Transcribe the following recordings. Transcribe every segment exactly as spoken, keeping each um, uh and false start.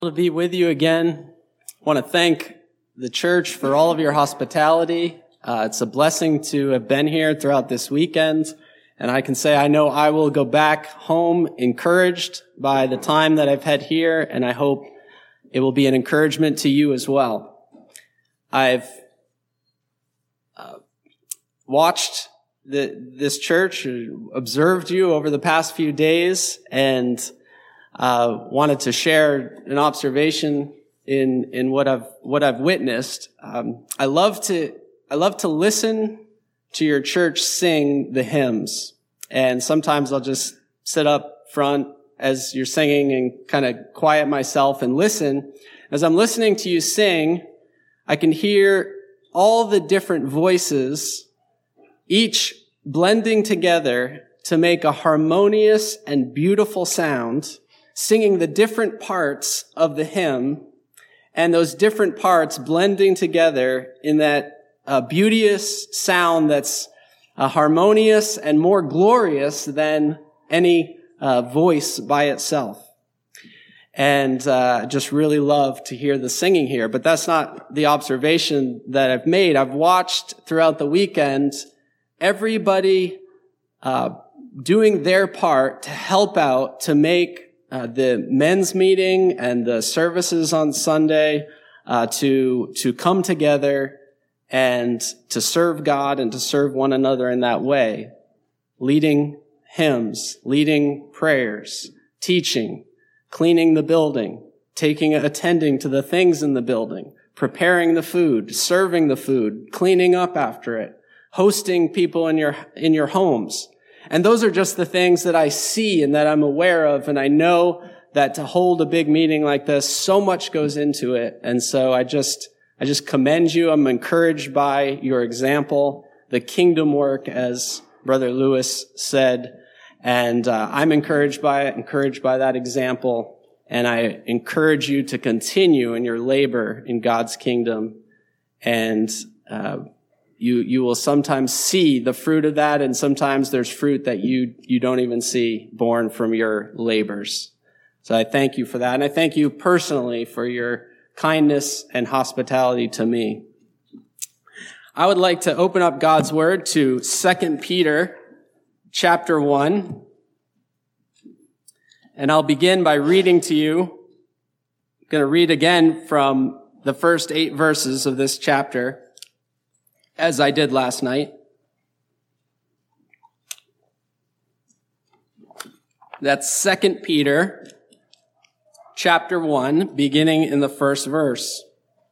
To be with you again. I want to thank the church for all of your hospitality. Uh, it's a blessing to have been here throughout this weekend. And I can say I know I will go back home encouraged by the time that I've had here, and I hope it will be an encouragement to you as well. I've uh, watched the, this church, observed you over the past few days, and Uh, wanted to share an observation in in what I've what I've witnessed. Um, I love to I love to listen to your church sing the hymns, and sometimes I'll just sit up front as you're singing and kind of quiet myself and listen. As I'm listening to you sing, I can hear all the different voices, each blending together to make a harmonious and beautiful sound, singing the different parts of the hymn, and those different parts blending together in that uh, beauteous sound that's uh, harmonious and more glorious than any uh, voice by itself. And uh, just really love to hear the singing here. But that's not the observation that I've made. I've watched throughout the weekend everybody uh, doing their part to help out to make Uh, the men's meeting and the services on Sunday uh, to to come together and to serve God and to serve one another in that way, leading hymns, leading prayers, teaching, cleaning the building, taking attending to the things in the building, preparing the food, serving the food, cleaning up after it, hosting people in your in your homes. And those are just the things that I see and that I'm aware of. And I know that to hold a big meeting like this, so much goes into it. And so I just, I just commend you. I'm encouraged by your example, the kingdom work, as Brother Lewis said. And uh, I'm encouraged by it, encouraged by that example. And I encourage you to continue in your labor in God's kingdom. And, uh, You, you will sometimes see the fruit of that, and sometimes there's fruit that you, you don't even see born from your labors. So I thank you for that, and I thank you personally for your kindness and hospitality to me. I would like to open up God's Word to Second Peter chapter one, and I'll begin by reading to you. I'm going to read again from the first eight verses of this chapter, as I did last night. That's Second Peter chapter one, beginning in the first verse.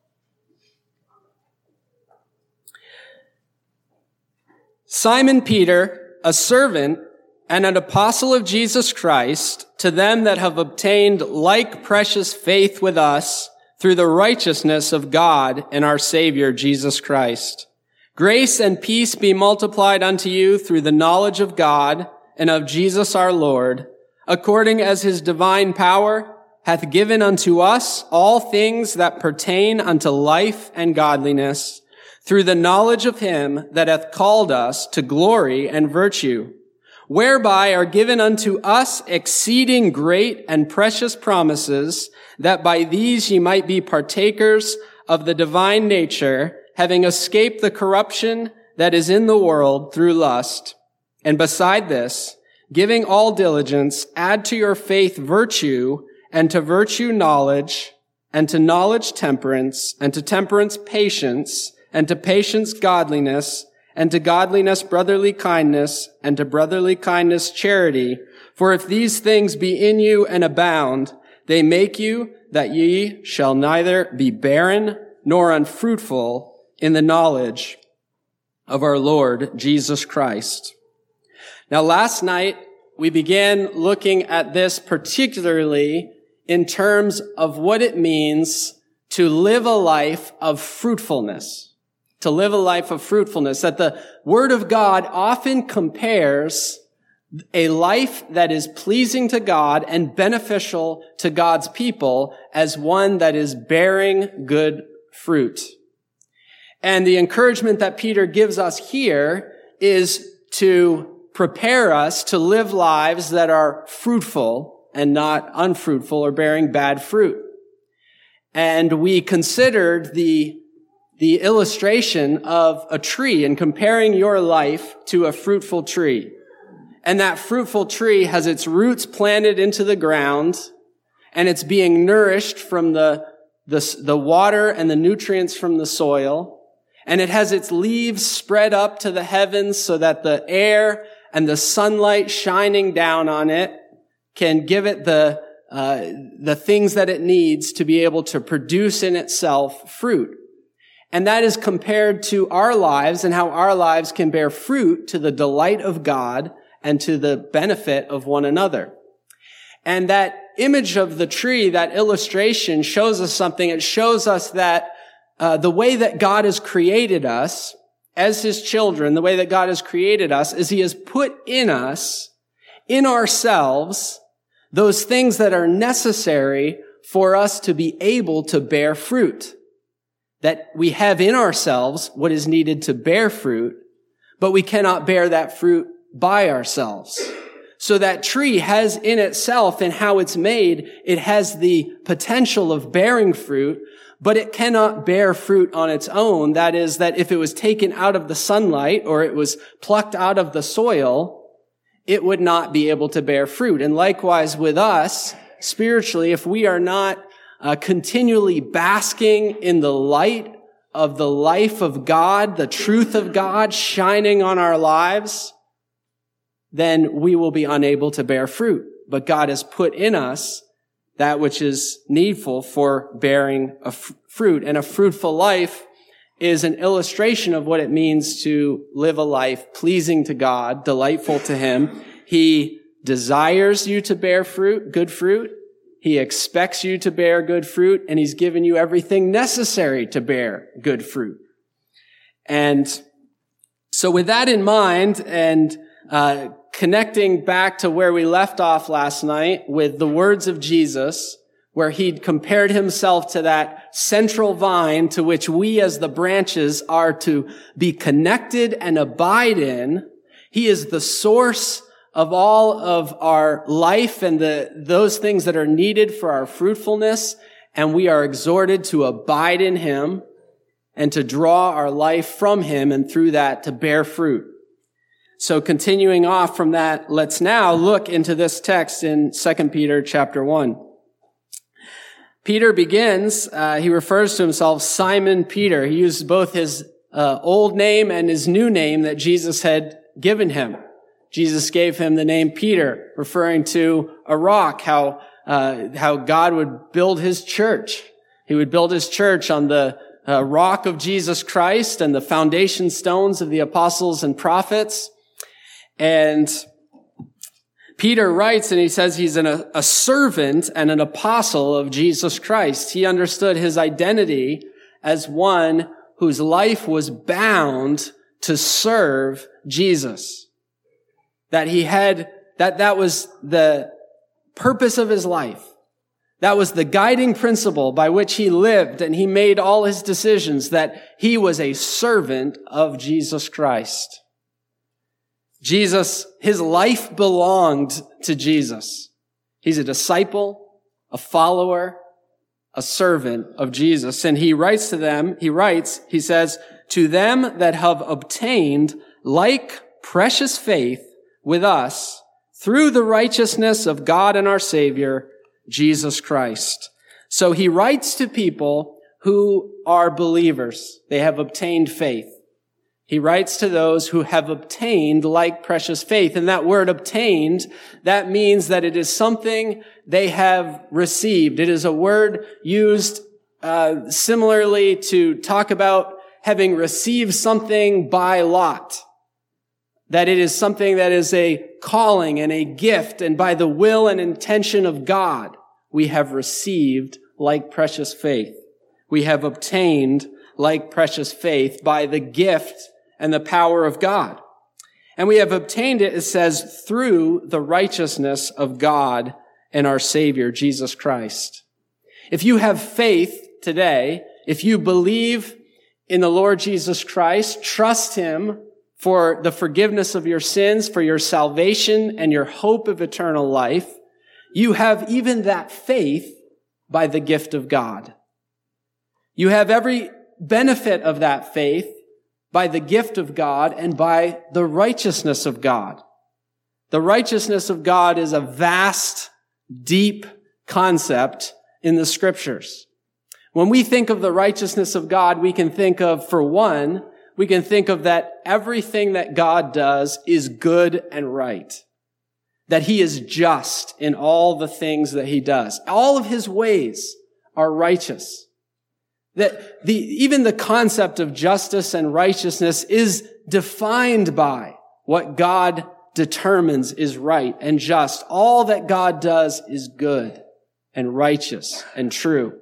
Simon Peter, a servant and an apostle of Jesus Christ, to them that have obtained like precious faith with us through the righteousness of God and our Savior Jesus Christ. Grace and peace be multiplied unto you through the knowledge of God and of Jesus our Lord, according as his divine power hath given unto us all things that pertain unto life and godliness, through the knowledge of him that hath called us to glory and virtue, whereby are given unto us exceeding great and precious promises, that by these ye might be partakers of the divine nature, having escaped the corruption that is in the world through lust. And beside this, giving all diligence, add to your faith virtue, and to virtue knowledge, and to knowledge temperance, and to temperance patience, and to patience godliness, and to godliness brotherly kindness, and to brotherly kindness charity. For if these things be in you and abound, they make you that ye shall neither be barren nor unfruitful in the knowledge of our Lord Jesus Christ. Now, last night, we began looking at this particularly in terms of what it means to live a life of fruitfulness. To live a life of fruitfulness. That the Word of God often compares a life that is pleasing to God and beneficial to God's people as one that is bearing good fruit. And the encouragement that Peter gives us here is to prepare us to live lives that are fruitful and not unfruitful or bearing bad fruit. and we considered the, the illustration of a tree and comparing your life to a fruitful tree. And that fruitful tree has its roots planted into the ground, and it's being nourished from the, the, the water and the nutrients from the soil. And it has its leaves spread up to the heavens so that the air and the sunlight shining down on it can give it the, uh, the things that it needs to be able to produce in itself fruit. And that is compared to our lives and how our lives can bear fruit to the delight of God and to the benefit of one another. And that image of the tree, that illustration, shows us something. It shows us that uh, the way that God has created us as his children, the way that God has created us is he has put in us, in ourselves, those things that are necessary for us to be able to bear fruit. That we have in ourselves what is needed to bear fruit, but we cannot bear that fruit by ourselves. So that tree has in itself and how it's made, it has the potential of bearing fruit, but it cannot bear fruit on its own. That is, that if it was taken out of the sunlight or it was plucked out of the soil, it would not be able to bear fruit. And likewise with us, spiritually, if we are not uh, continually basking in the light of the life of God, the truth of God shining on our lives, then we will be unable to bear fruit. But God has put in us that which is needful for bearing a f- fruit. And a fruitful life is an illustration of what it means to live a life pleasing to God, delightful to him. He desires you to bear fruit, good fruit. He expects you to bear good fruit, and he's given you everything necessary to bear good fruit. And so with that in mind, and uh connecting back to where we left off last night with the words of Jesus, where he'd compared himself to that central vine to which we as the branches are to be connected and abide in. He is the source of all of our life and the those things that are needed for our fruitfulness, and we are exhorted to abide in him and to draw our life from him, and through that to bear fruit. So continuing off from that, let's now look into this text in Second Peter chapter one. Peter begins, uh, he refers to himself Simon Peter. He uses both his uh, old name and his new name that Jesus had given him. Jesus gave him the name Peter, referring to a rock, how uh, how God would build his church. He would build his church on the uh, rock of Jesus Christ and the foundation stones of the apostles and prophets. And Peter writes, and he says he's an, a servant and an apostle of Jesus Christ. He understood his identity as one whose life was bound to serve Jesus. That he had, that that was the purpose of his life. That was the guiding principle by which he lived and he made all his decisions, that he was a servant of Jesus Christ. Jesus, his life belonged to Jesus. He's a disciple, a follower, a servant of Jesus. And he writes to them, he writes, he says, to them that have obtained like precious faith with us through the righteousness of God and our Savior, Jesus Christ. So he writes to people who are believers. They have obtained faith. He writes to those who have obtained like precious faith. And that word obtained, that means that it is something they have received. It is a word used uh, similarly to talk about having received something by lot. That it is something that is a calling and a gift, and by the will and intention of God, we have received like precious faith. We have obtained like precious faith by the gift and the power of God. And we have obtained it, it says, through the righteousness of God and our Savior, Jesus Christ. If you have faith today, if you believe in the Lord Jesus Christ, trust him for the forgiveness of your sins, for your salvation and your hope of eternal life, you have even that faith by the gift of God. You have every benefit of that faith by the gift of God and by the righteousness of God. The righteousness of God is a vast, deep concept in the scriptures. When we think of the righteousness of God, we can think of, for one, we can think of that everything that God does is good and right. That he is just in all the things that he does. All of his ways are righteous. That the, even the concept of justice and righteousness is defined by what God determines is right and just. All that God does is good and righteous and true.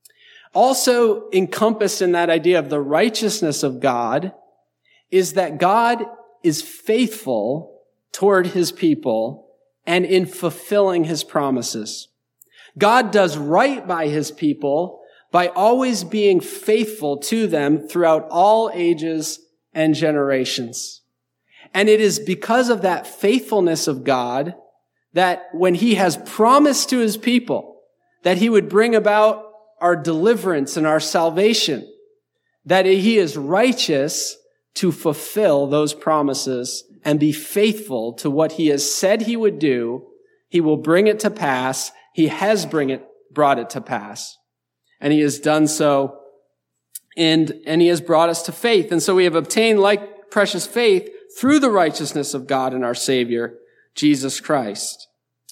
Also encompassed in that idea of the righteousness of God is that God is faithful toward his people and in fulfilling his promises. God does right by his people by always being faithful to them throughout all ages and generations. And it is because of that faithfulness of God that when he has promised to his people that he would bring about our deliverance and our salvation, that he is righteous to fulfill those promises and be faithful to what he has said he would do. He will bring it to pass. He has bring it, brought it to pass. And he has done so, and, and he has brought us to faith. And so we have obtained like precious faith through the righteousness of God and our Savior, Jesus Christ.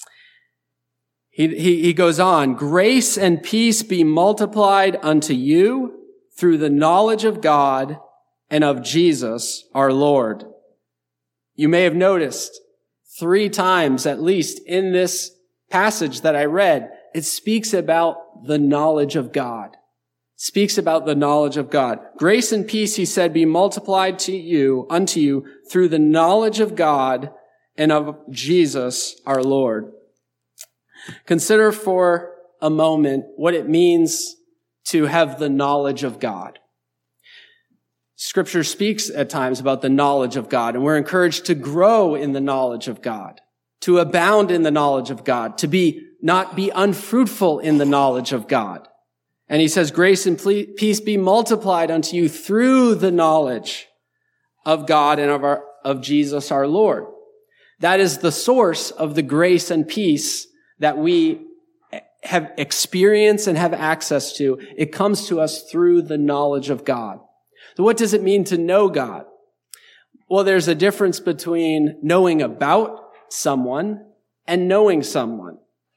He, he, he goes on, grace and peace be multiplied unto you through the knowledge of God and of Jesus our Lord. You may have noticed three times at least in this passage that I read, it speaks about the knowledge of God. It speaks about the knowledge of God. Grace and peace, he said, be multiplied to you, unto you, through the knowledge of God and of Jesus our Lord. Consider for a moment what it means to have the knowledge of God. Scripture speaks at times about the knowledge of God, and we're encouraged to grow in the knowledge of God, to abound in the knowledge of God, to be not be unfruitful in the knowledge of God. And he says, grace and peace be multiplied unto you through the knowledge of God and of our, of Jesus our Lord. That is the source of the grace and peace that we have experienced and have access to. It comes to us through the knowledge of God. So what does it mean to know God? Well, there's a difference between knowing about someone and knowing someone.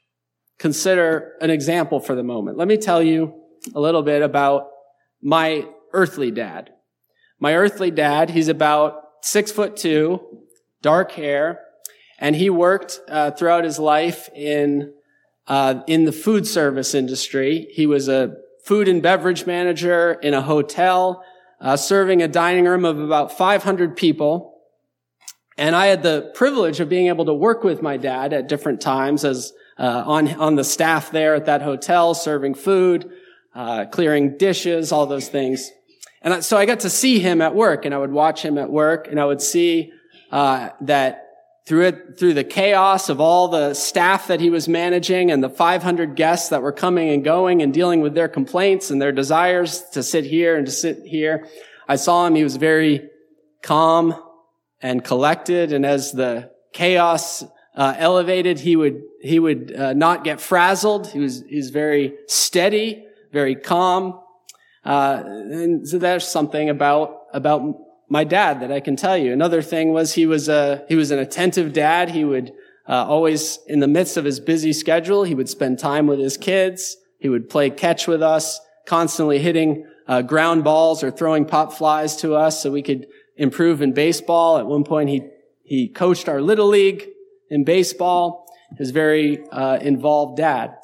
Consider an example for the moment. Let me tell you a little bit about my earthly dad. My earthly dad, he's about six foot two, dark hair, and he worked uh, throughout his life in uh, in the food service industry. He was a food and beverage manager in a hotel, uh, serving a dining room of about five hundred people. And I had the privilege of being able to work with my dad at different times as uh, on on the staff there at that hotel, serving food, uh, clearing dishes, all those things. And I, so I got to see him at work, and I would watch him at work, and I would see uh, that through it, through the chaos of all the staff that he was managing and the five hundred guests that were coming and going and dealing with their complaints and their desires to sit here and to sit here, I saw him. He was very calm and collected, and as the chaos uh, elevated, he would he would uh, not get frazzled. He was he's very steady, very calm, uh, and so there's something about about my dad that I can tell you. Another thing was he was a he was an attentive dad. He would uh, always, in the midst of his busy schedule, he would spend time with his kids. He would play catch with us, constantly hitting uh, ground balls or throwing pop flies to us so we could improve in baseball. At one point, he he coached our little league in baseball. He was a very uh, involved dad.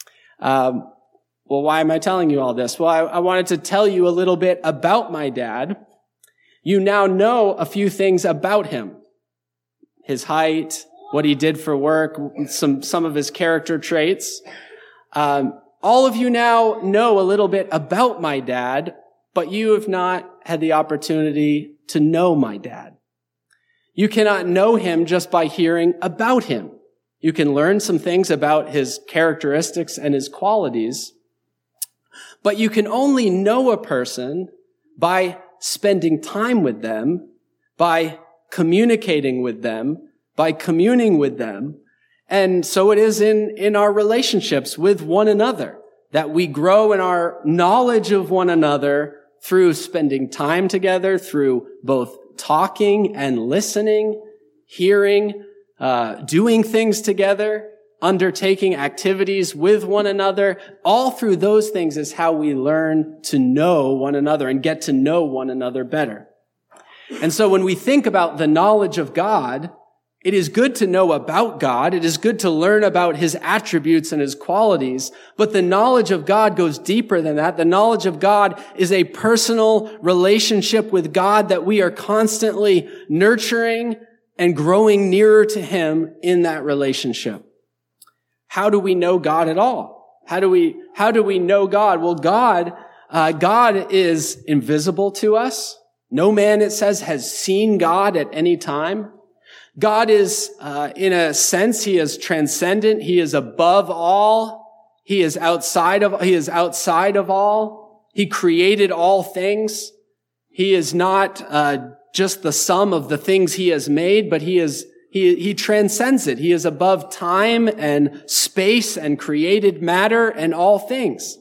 Um, well, why am I telling you all this? Well, I, I wanted to tell you a little bit about my dad. You now know a few things about him. His height, what he did for work, some some of his character traits. Um, all of you now know a little bit about my dad, but you have not had the opportunity to know my dad. You cannot know him just by hearing about him. You can learn some things about his characteristics and his qualities, But you can only know a person by spending time with them, by communicating with them, by communing with them. And so it is in, in our relationships with one another, that we grow in our knowledge of one another through spending time together, through both talking and listening, hearing, uh, doing things together, undertaking activities with one another. All through those things is how we learn to know one another and get to know one another better. And so when we think about the knowledge of God, it is good to know about God. It is good to learn about his attributes and his qualities. But the knowledge of God goes deeper than that. The knowledge of God is a personal relationship with God that we are constantly nurturing and growing nearer to him in that relationship. How do we know God at all? How do we, how do we know God? Well, God, uh, God is invisible to us. No man, it says, has seen God at any time. God is, uh, in a sense, he is transcendent. He is above all. He is outside of, he is outside of all. He created all things. He is not, uh, just the sum of the things he has made, but he is, he, he transcends it. He is above time and space and created matter and all things.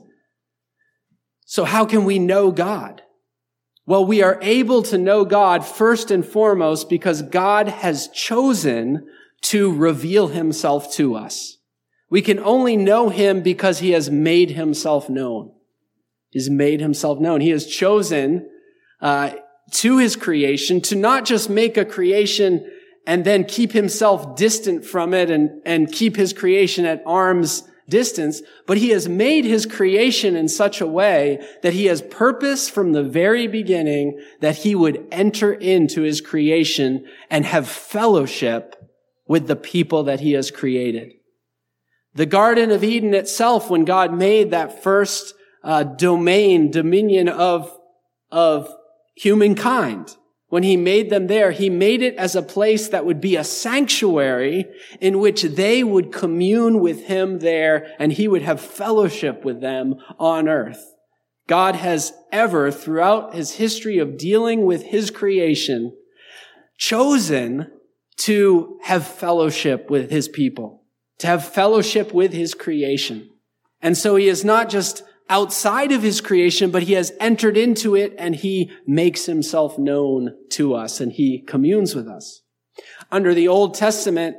So how can we know God? Well, we are able to know God first and foremost because God has chosen to reveal himself to us. We can only know him because he has made himself known. He's made himself known. He has chosen uh, to his creation to not just make a creation and then keep himself distant from it and, and keep his creation at arm's distance, but he has made his creation in such a way that he has purposed from the very beginning that he would enter into his creation and have fellowship with the people that he has created. The Garden of Eden itself, when God made that first uh, domain, dominion of, of humankind, when he made them there, he made it as a place that would be a sanctuary in which they would commune with him there and he would have fellowship with them on earth. God has ever, throughout his history of dealing with his creation, chosen to have fellowship with his people, to have fellowship with his creation. And so he is not just outside of his creation, but he has entered into it and he makes himself known to us and he communes with us. Under the Old Testament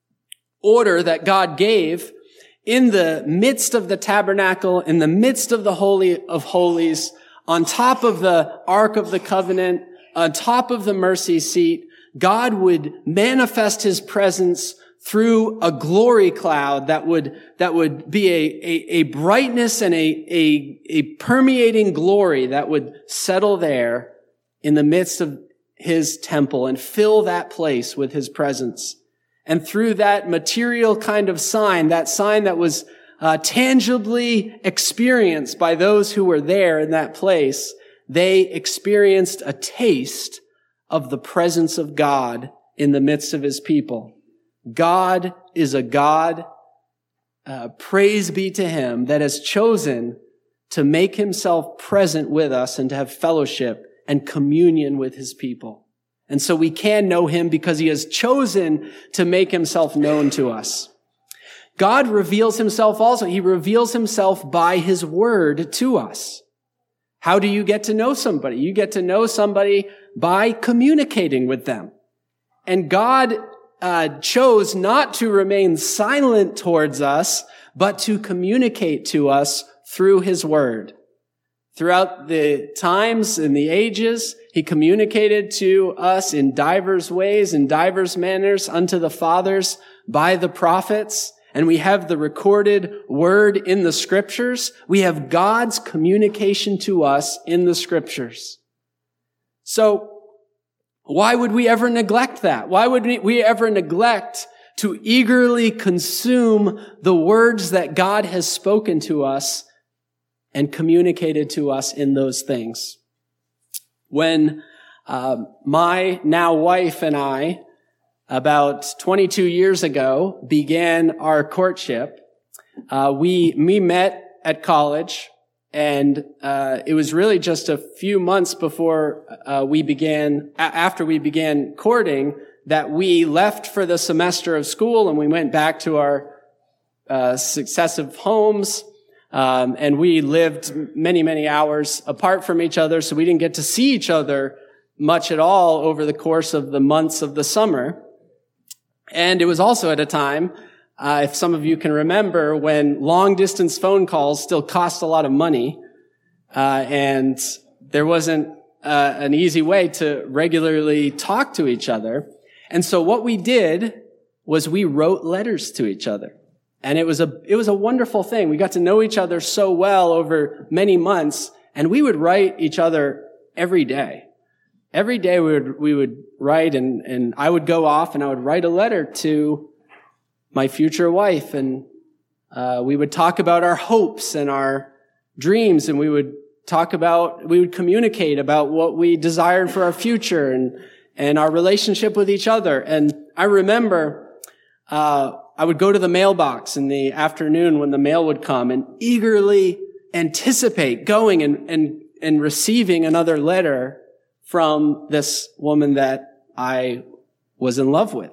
order that God gave, in the midst of the tabernacle, in the midst of the Holy of Holies, on top of the Ark of the Covenant, on top of the mercy seat, God would manifest his presence through a glory cloud that would, that would be a, a, a brightness and a, a, a permeating glory that would settle there in the midst of his temple and fill that place with his presence. And through that material kind of sign, that sign that was uh, tangibly experienced by those who were there in that place, they experienced a taste of the presence of God in the midst of his people. God is a God, uh, praise be to him, that has chosen to make himself present with us and to have fellowship and communion with his people. And so we can know him because he has chosen to make himself known to us. God reveals himself also. He reveals himself by his word to us. How do you get to know somebody? You get to know somebody by communicating with them. And God Uh, chose not to remain silent towards us, but to communicate to us through his word. Throughout the times and the ages, he communicated to us in divers ways, in divers manners unto the fathers by the prophets. And we have the recorded word in the scriptures. We have God's communication to us in the scriptures. So, why would we ever neglect that? Why would we ever neglect to eagerly consume the words that God has spoken to us and communicated to us in those things? When uh, my now wife and I, about twenty-two years ago, began our courtship, uh, we, we met at college, And uh it was really just a few months before uh, we began, a- after we began courting, that we left for the semester of school and we went back to our uh successive homes. Um, and we lived many, many hours apart from each other, so we didn't get to see each other much at all over the course of the months of the summer. And it was also at a time, uh, if some of you can remember, when long-distance phone calls still cost a lot of money, uh, and there wasn't uh, an easy way to regularly talk to each other. And so what we did was we wrote letters to each other. And it was a, it was a wonderful thing. We got to know each other so well over many months, and we would write each other every day. Every day we would, we would write, and, and I would go off and I would write a letter to my future wife, and, uh, we would talk about our hopes and our dreams, and we would talk about, we would communicate about what we desired for our future and, and our relationship with each other. And I remember, uh, I would go to the mailbox in the afternoon when the mail would come and eagerly anticipate going and, and, and receiving another letter from this woman that I was in love with.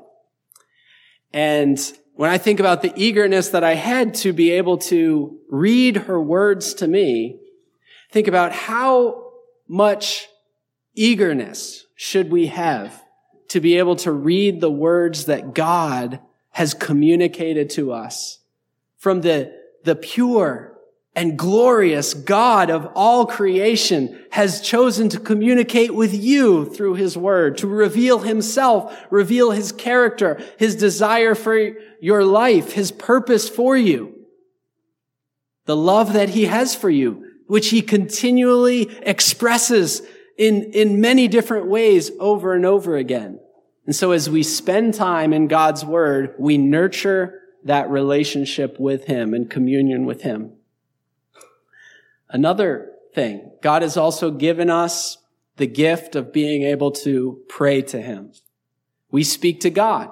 And when I think about the eagerness that I had to be able to read her words to me, think about how much eagerness should we have to be able to read the words that God has communicated to us from the, the pure and glorious God of all creation has chosen to communicate with you through his word, to reveal himself, reveal his character, his desire for your life, his purpose for you, the love that he has for you, which he continually expresses in, in many different ways over and over again. And so as we spend time in God's word, we nurture that relationship with him and communion with him. Another thing, God has also given us the gift of being able to pray to him. We speak to God,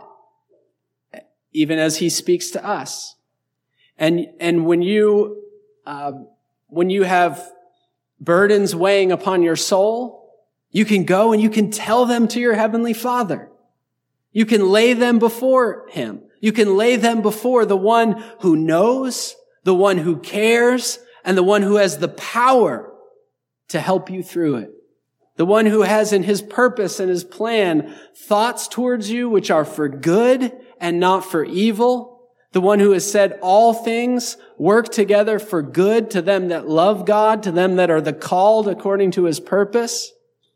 even as he speaks to us. And, and when you, uh, when you have burdens weighing upon your soul, you can go and you can tell them to your heavenly Father. You can lay them before him. You can lay them before the one who knows, the one who cares, and the one who has the power to help you through it. The one who has in his purpose and his plan thoughts towards you which are for good and not for evil. The one who has said all things work together for good to them that love God, to them that are the called according to his purpose.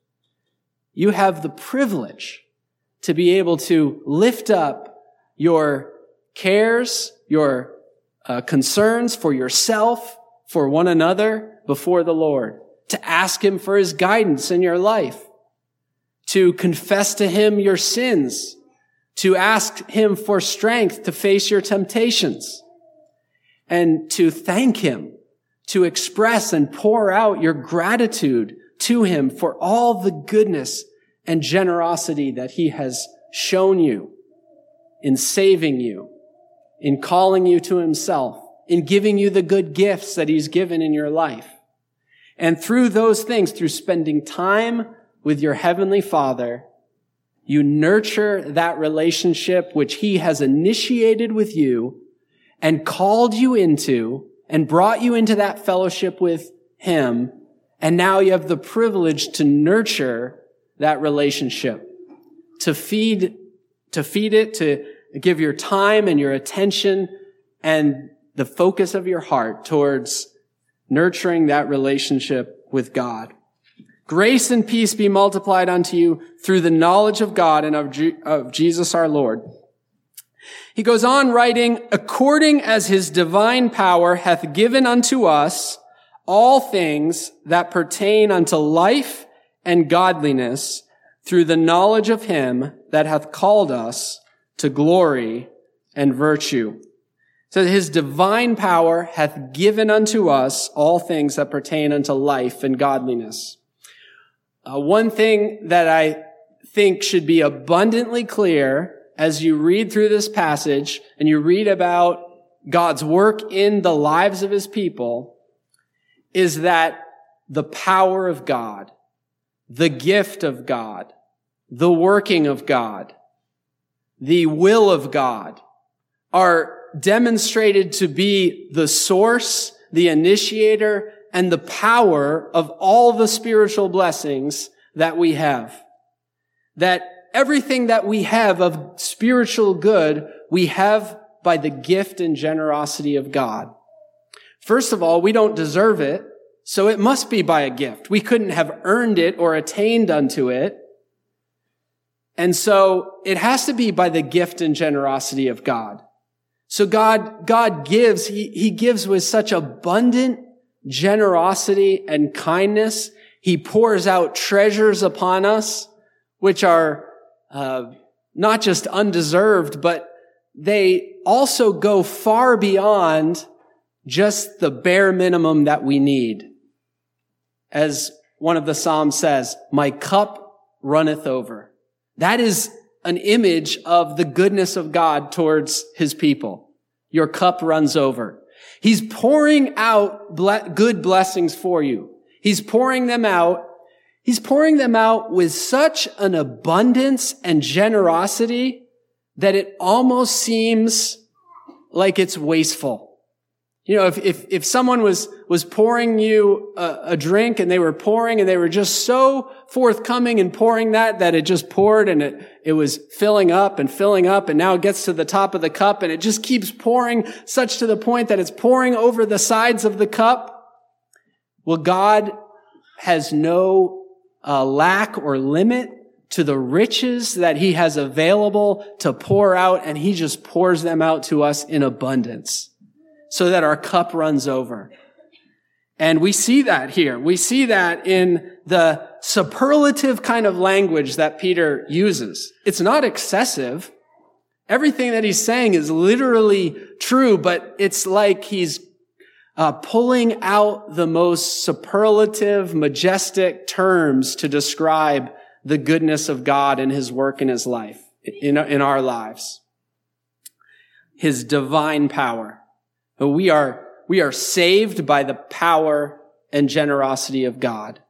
You have the privilege to be able to lift up your cares, your uh, concerns for yourself, for one another before the Lord, to ask him for his guidance in your life, to confess to him your sins, to ask him for strength to face your temptations, and to thank him, to express and pour out your gratitude to him for all the goodness and generosity that he has shown you in saving you, in calling you to himself, in giving you the good gifts that he's given in your life. And through those things, through spending time with your heavenly Father, you nurture that relationship which he has initiated with you and called you into and brought you into that fellowship with him. And now you have the privilege to nurture that relationship, to feed, to feed it, to give your time and your attention and the focus of your heart towards nurturing that relationship with God. Grace and peace be multiplied unto you through the knowledge of God and of, G- of Jesus our Lord. He goes on writing, according as his divine power hath given unto us all things that pertain unto life and godliness through the knowledge of him that hath called us to glory and virtue. So his divine power hath given unto us all things that pertain unto life and godliness. Uh, one thing that I think should be abundantly clear as you read through this passage and you read about God's work in the lives of his people is that the power of God, the gift of God, the working of God, the will of God are demonstrated to be the source, the initiator, and the power of all the spiritual blessings that we have. That everything that we have of spiritual good, we have by the gift and generosity of God. First of all, we don't deserve it, so it must be by a gift. We couldn't have earned it or attained unto it. And so it has to be by the gift and generosity of God. So God, God gives, He, He gives with such abundant generosity and kindness. He pours out treasures upon us, which are uh, not just undeserved, but they also go far beyond just the bare minimum that we need. As one of the Psalms says, my cup runneth over. That is an image of the goodness of God towards His people. Your cup runs over. He's pouring out ble- good blessings for you. He's pouring them out. He's pouring them out with such an abundance and generosity that it almost seems like it's wasteful. You know, if, if, if someone was, was pouring you a, a drink and they were pouring and they were just so forthcoming and pouring that, that it just poured and it, it was filling up and filling up and now it gets to the top of the cup and it just keeps pouring such to the point that it's pouring over the sides of the cup. Well, God has no uh, lack or limit to the riches that He has available to pour out, and He just pours them out to us in abundance, so that our cup runs over. And we see that here. We see that in the superlative kind of language that Peter uses. It's not excessive. Everything that he's saying is literally true, but it's like he's uh, pulling out the most superlative, majestic terms to describe the goodness of God and His work in His life, in, in our lives. His divine power. We are, we are saved by the power and generosity of God.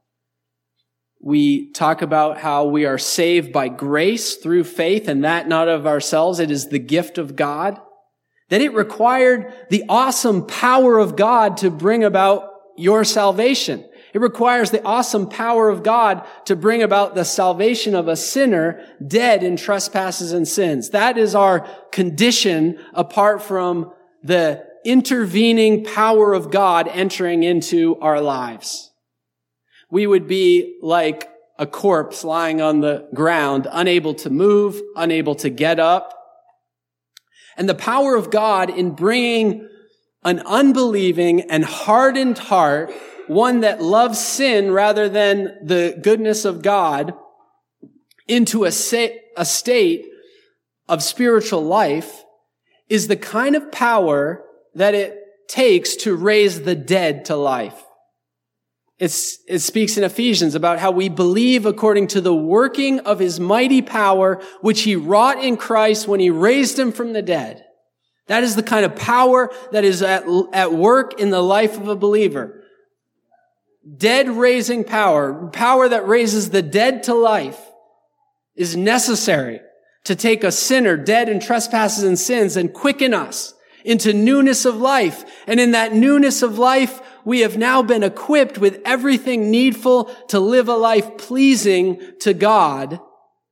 We talk about how we are saved by grace through faith, and that not of ourselves. It is the gift of God. That it required the awesome power of God to bring about your salvation. It requires the awesome power of God to bring about the salvation of a sinner dead in trespasses and sins. That is our condition apart from the intervening power of God entering into our lives. We would be like a corpse lying on the ground, unable to move, unable to get up. And the power of God in bringing an unbelieving and hardened heart, one that loves sin rather than the goodness of God, into a state of spiritual life is the kind of power that it takes to raise the dead to life. It's, it speaks in Ephesians about how we believe according to the working of His mighty power, which He wrought in Christ when He raised Him from the dead. That is the kind of power that is at, at work in the life of a believer. Dead raising power, power that raises the dead to life, is necessary to take a sinner dead in trespasses and sins and quicken us into newness of life. And in that newness of life, we have now been equipped with everything needful to live a life pleasing to God.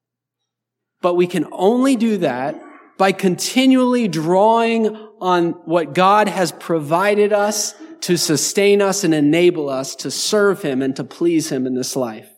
But we can only do that by continually drawing on what God has provided us to sustain us and enable us to serve Him and to please Him in this life.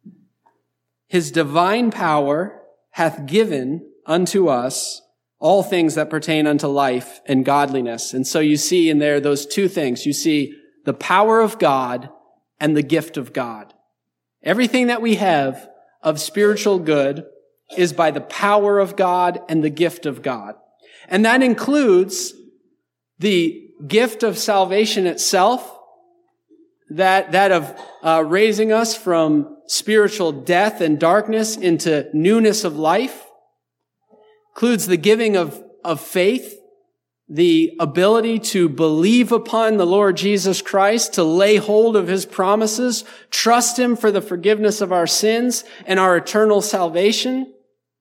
His divine power hath given unto us all things that pertain unto life and godliness. And so you see in there those two things. You see the power of God and the gift of God. Everything that we have of spiritual good is by the power of God and the gift of God. And that includes the gift of salvation itself, that, that of uh, raising us from spiritual death and darkness into newness of life, includes the giving of, of faith, the ability to believe upon the Lord Jesus Christ, to lay hold of his promises, trust him for the forgiveness of our sins and our eternal salvation.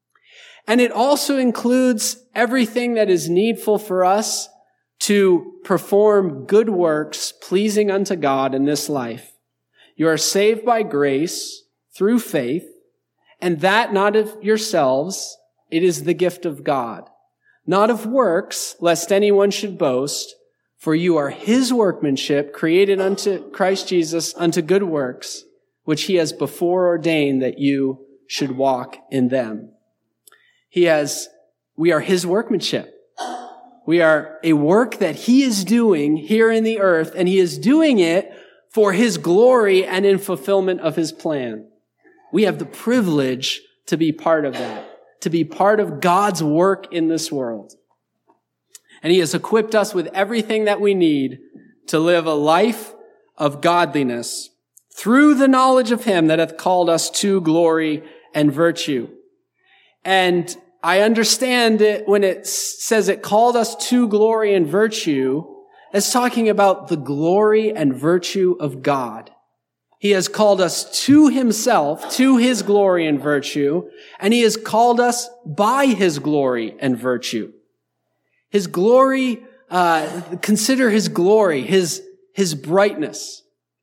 And it also includes everything that is needful for us to perform good works pleasing unto God in this life. You are saved by grace through faith, and that not of yourselves, it is the gift of God. Not of works, lest anyone should boast, for you are his workmanship, created unto Christ Jesus unto good works, which he has before ordained that you should walk in them. He has, we are his workmanship. We are a work that he is doing here in the earth, and he is doing it for his glory and in fulfillment of his plan. We have the privilege to be part of that, to be part of God's work in this world. And he has equipped us with everything that we need to live a life of godliness through the knowledge of him that hath called us to glory and virtue. And I understand it when it says it called us to glory and virtue, as talking about the glory and virtue of God. He has called us to himself, to his glory and virtue, and he has called us by his glory and virtue. His glory, uh, consider his glory, his, his brightness.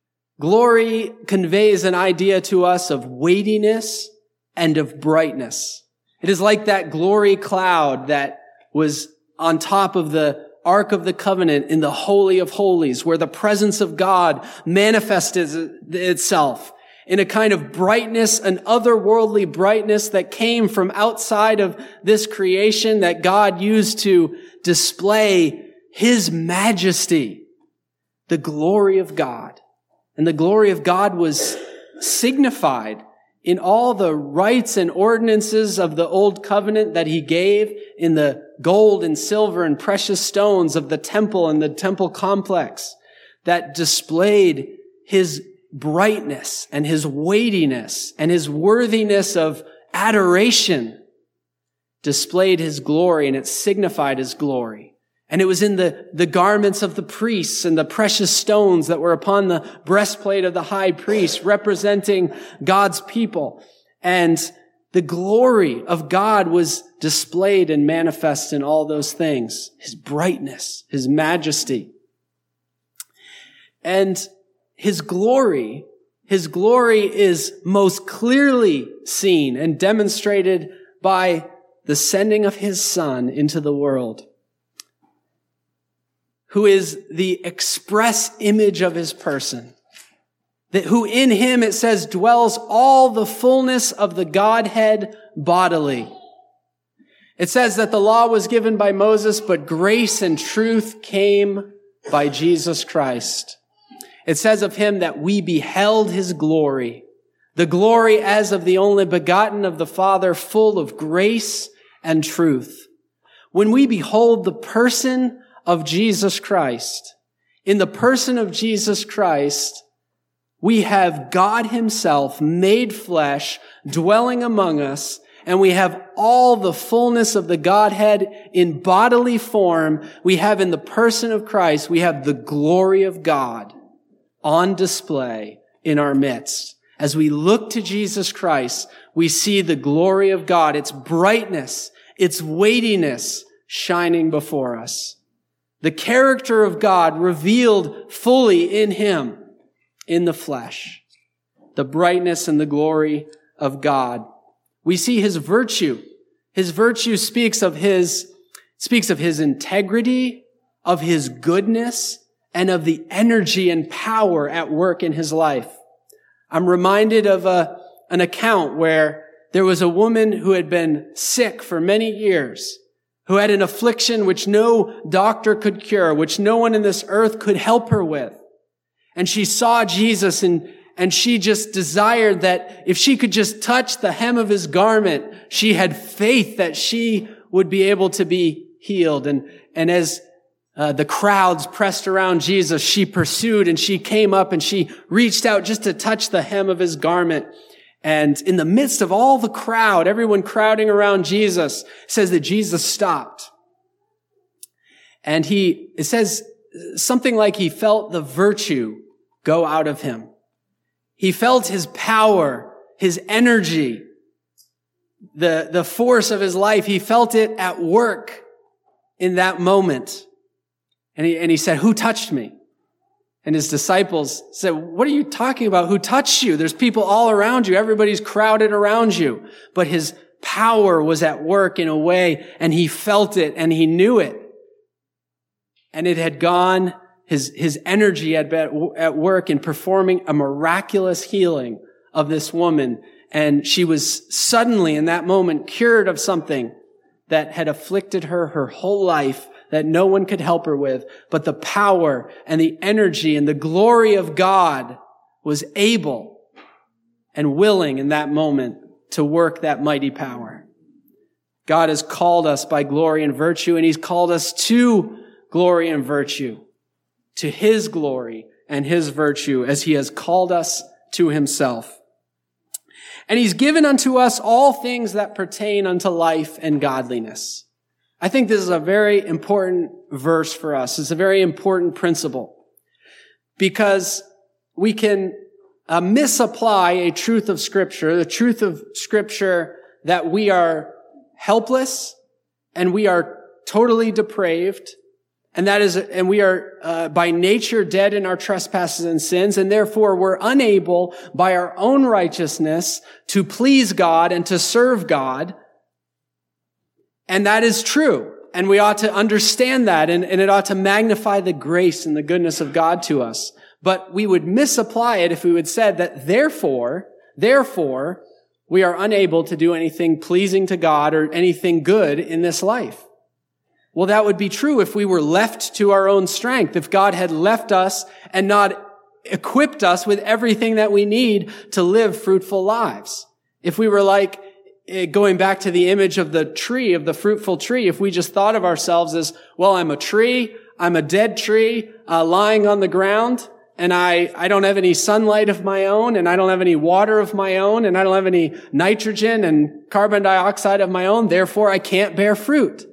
Glory conveys an idea to us of weightiness and of brightness. It is like that glory cloud that was on top of the Ark of the Covenant in the Holy of Holies, where the presence of God manifested itself in a kind of brightness, an otherworldly brightness that came from outside of this creation that God used to display his majesty, the glory of God. And the glory of God was signified in all the rites and ordinances of the old covenant that he gave, in the gold and silver and precious stones of the temple and the temple complex that displayed his brightness and his weightiness and his worthiness of adoration, displayed his glory, and it signified his glory. And it was in the, the garments of the priests and the precious stones that were upon the breastplate of the high priest, representing God's people. And the glory of God was displayed and manifest in all those things. His brightness, his majesty. And his glory, his glory is most clearly seen and demonstrated by the sending of his Son into the world, who is the express image of his person, that who in him, it says, dwells all the fullness of the Godhead bodily. It says that the law was given by Moses, but grace and truth came by Jesus Christ. It says of him that we beheld his glory, the glory as of the only begotten of the Father, full of grace and truth. When we behold the person of Jesus Christ, in the person of Jesus Christ, we have God himself made flesh, dwelling among us, and we have all the fullness of the Godhead in bodily form. We have in the person of Christ, we have the glory of God on display in our midst. As we look to Jesus Christ, we see the glory of God, its brightness, its weightiness shining before us. The character of God revealed fully in him, in the flesh. The brightness and the glory of God. We see his virtue. His virtue speaks of his, speaks of his integrity, of his goodness, and of the energy and power at work in his life. I'm reminded of a, an account where there was a woman who had been sick for many years, who had an affliction which no doctor could cure, which no one in this earth could help her with. And she saw Jesus, and, and she just desired that if she could just touch the hem of his garment, she had faith that she would be able to be healed. And, and as uh, the crowds pressed around Jesus, she pursued, and she came up and she reached out just to touch the hem of his garment. And in the midst of all the crowd, everyone crowding around Jesus, it says that Jesus stopped. And he, it says something like he felt the virtue go out of him. He felt his power, his energy, the, the force of his life. He felt it at work in that moment. And he, and he said, "Who touched me?" And his disciples said, "What are you talking about? Who touched you? There's people all around you. Everybody's crowded around you." But his power was at work in a way, and he felt it and he knew it. And it had gone, his, his energy had been at work in performing a miraculous healing of this woman. And she was suddenly in that moment cured of something that had afflicted her her whole life, that no one could help her with. But the power and the energy and the glory of God was able and willing in that moment to work that mighty power. God has called us by glory and virtue, and he's called us to glory and virtue, to his glory and his virtue, as he has called us to himself. And he's given unto us all things that pertain unto life and godliness. I think this is a very important verse for us. It's a very important principle, because we can uh, misapply a truth of Scripture, the truth of Scripture that we are helpless and we are totally depraved, and that is, and we are uh, by nature dead in our trespasses and sins, and therefore we're unable by our own righteousness to please God and to serve God. And that is true. And we ought to understand that, and, and it ought to magnify the grace and the goodness of God to us. But we would misapply it if we would say that therefore, therefore, we are unable to do anything pleasing to God or anything good in this life. Well, that would be true if we were left to our own strength, if God had left us and not equipped us with everything that we need to live fruitful lives. If we were like, going back to the image of the tree, of the fruitful tree, if we just thought of ourselves as, well, I'm a tree, I'm a dead tree, uh, lying on the ground, and I, I don't have any sunlight of my own, and I don't have any water of my own, and I don't have any nitrogen and carbon dioxide of my own, therefore I can't bear fruit.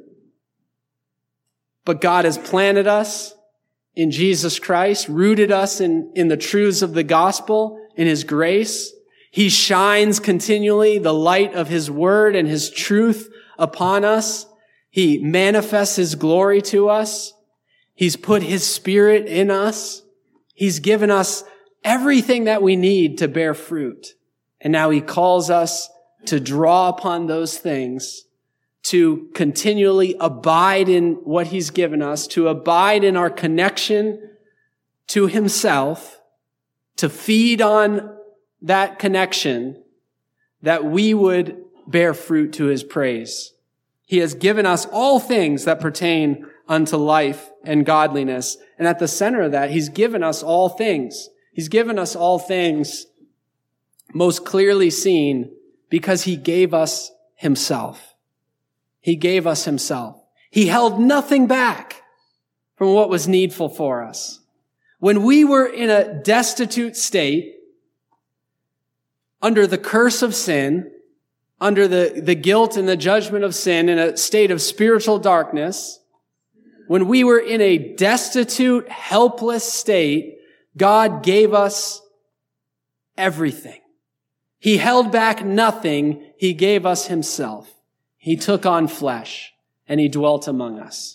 But God has planted us in Jesus Christ, rooted us in, in the truths of the gospel, in his grace. He shines continually the light of his word and his truth upon us. He manifests his glory to us. He's put his spirit in us. He's given us everything that we need to bear fruit. And now he calls us to draw upon those things, to continually abide in what he's given us, to abide in our connection to himself, to feed on that connection, that we would bear fruit to his praise. He has given us all things that pertain unto life and godliness. And at the center of that, he's given us all things. He's given us all things most clearly seen because he gave us himself. He gave us himself. He held nothing back from what was needful for us. When we were in a destitute state, under the curse of sin, under the, the guilt and the judgment of sin, in a state of spiritual darkness, when we were in a destitute, helpless state, God gave us everything. He held back nothing. He gave us himself. He took on flesh, and he dwelt among us.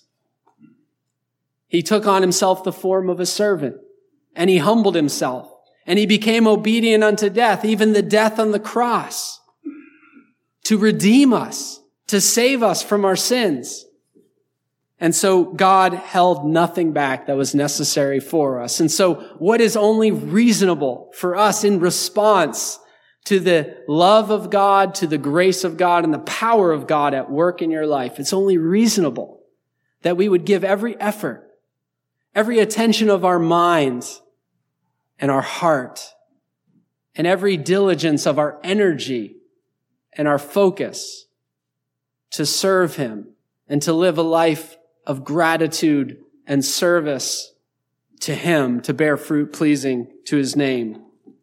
He took on himself the form of a servant, and he humbled himself, and he became obedient unto death, even the death on the cross, to redeem us, to save us from our sins. And so God held nothing back that was necessary for us. And so what is only reasonable for us in response to the love of God, to the grace of God, and the power of God at work in your life, it's only reasonable that we would give every effort, every attention of our minds and our heart, and every diligence of our energy and our focus to serve him and to live a life of gratitude and service to him, to bear fruit pleasing to his name.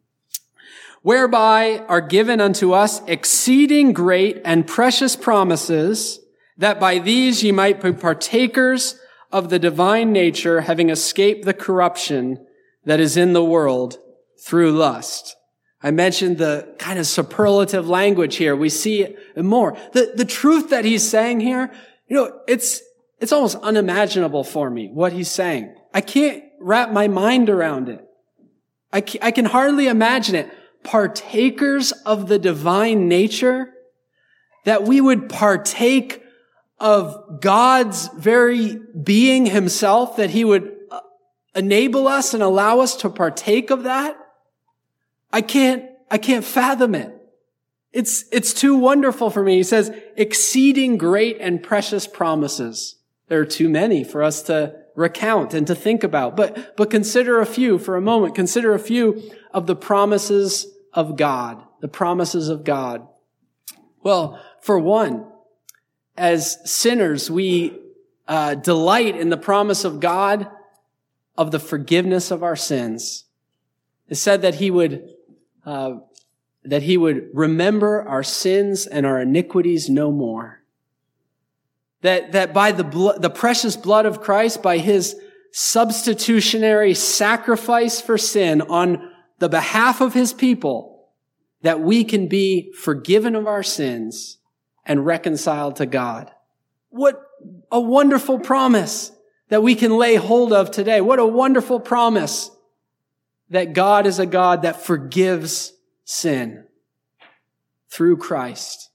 Whereby are given unto us exceeding great and precious promises, that by these ye might be partakers of the divine nature, having escaped the corruption that is in the world through lust. I mentioned the kind of superlative language here. We see it more. The, the truth that he's saying here, you know, it's, it's almost unimaginable for me, what he's saying. I can't wrap my mind around it. I can, I can hardly imagine it. Partakers of the divine nature, that we would partake of God's very being himself, that he would enable us and allow us to partake of that. I can't, I can't fathom it. It's, it's too wonderful for me. He says, exceeding great and precious promises. There are too many for us to recount and to think about, but, but consider a few for a moment. Consider a few of the promises of God, the promises of God. Well, for one, as sinners, we uh, delight in the promise of God of the forgiveness of our sins. It said that he would, uh, that he would remember our sins and our iniquities no more. That, that by the blood, the precious blood of Christ, by his substitutionary sacrifice for sin on the behalf of his people, that we can be forgiven of our sins and reconciled to God. What a wonderful promise that we can lay hold of today. What a wonderful promise that God is a God that forgives sin through Christ.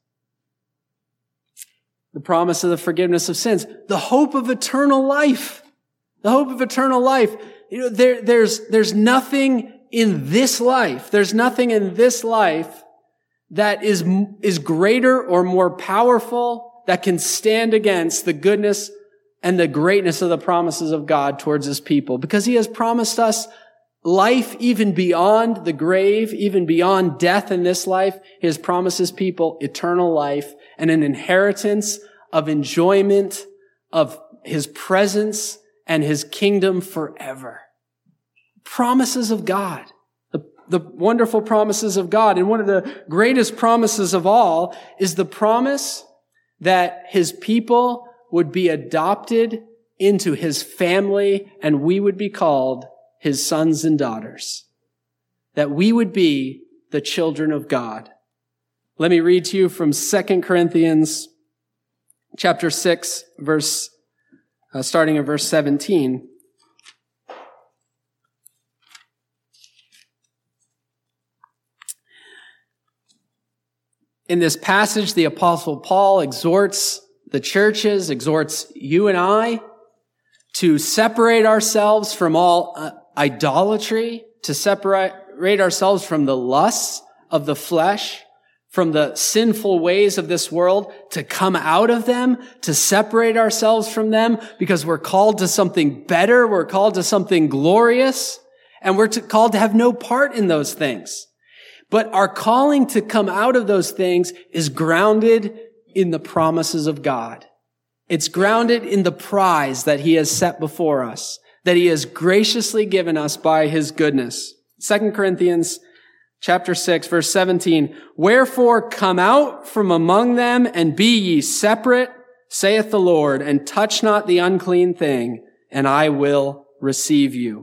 The promise of the forgiveness of sins. The hope of eternal life. The hope of eternal life. You know, there, there's, there's nothing in this life. There's nothing in this life that is, is greater or more powerful that can stand against the goodness and the greatness of the promises of God towards his people. Because he has promised us life even beyond the grave, even beyond death in this life. He has promised his people eternal life and an inheritance of enjoyment of his presence and his kingdom forever. Promises of God. The, the wonderful promises of God. And one of the greatest promises of all is the promise that his people would be adopted into his family and we would be called his sons and daughters. That we would be the children of God. Let me read to you from Second Corinthians chapter six, verse, uh, starting in verse seventeen. In this passage, the Apostle Paul exhorts the churches, exhorts you and I to separate ourselves from all uh, idolatry, to separate ourselves from the lusts of the flesh, from the sinful ways of this world, to come out of them, to separate ourselves from them, because we're called to something better, we're called to something glorious, and we're to, called to have no part in those things. But our calling to come out of those things is grounded in the promises of God. It's grounded in the prize that he has set before us, that he has graciously given us by his goodness. Second Corinthians chapter six, verse seventeen, wherefore come out from among them and be ye separate, saith the Lord, and touch not the unclean thing, and I will receive you.